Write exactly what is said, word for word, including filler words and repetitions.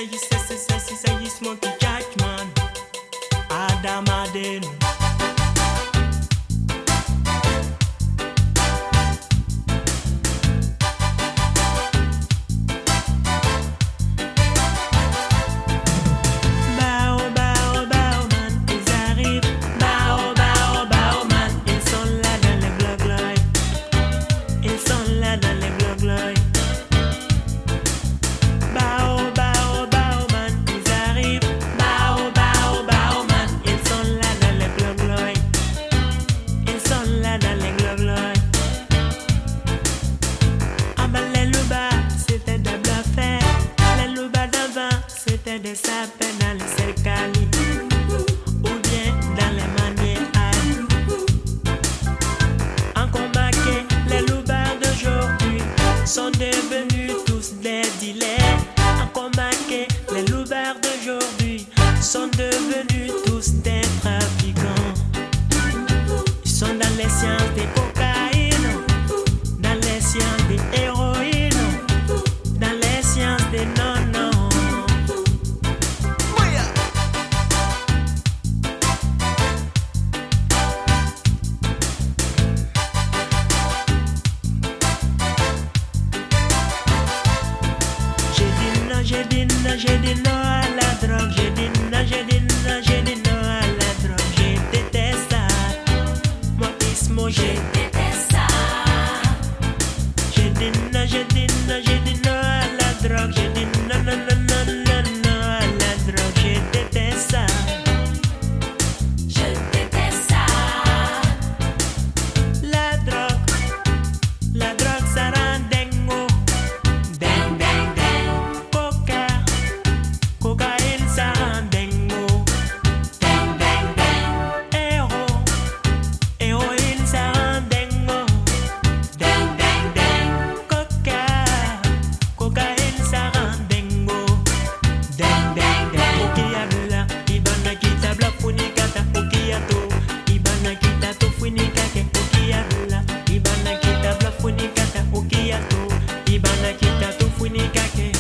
you say, say, say, say, say, you smoky catch man. Adam Aden. Des sapins dans les cercali ou bien dans les manières. En combat que les loupards d'aujourd'hui sont devenus tous des dealers. En combat que les loupards d'aujourd'hui sont devenus tous des trafiquants. Ils sont dans les sciences des cocaïnes, dans les sciences des héroïnes, dans les sciences des non-non. J'ai dit non, j'ai dit non à la drogue. J'ai dit non, j'ai dit non, j'ai dit non à la drogue. J'ai détesté ça. Moi, Ismo, j'ai détesté ça. J'ai dit non, j'ai dit non, j'ai dit non à la drogue. J'ai dit non, non, non, non, non, non à la drogue. J'ai détesté ça. Je déteste ça. La drogue, la drogue, ça rend dingo. Ding, ding, ding. Cocaïne, ça rend dingo. Ding, ding, ding. Héros, héroïne, ça rend dingo. Ding, ding, ding. Coca, cocaïne, ça rend dingo. Ding, ding, ding. Okia bla, ibana kita bla funikata. Okia to, ibana kita to funikake. Okia bla, ibana kita bla funikata. Okia to, ibana kita to funikake.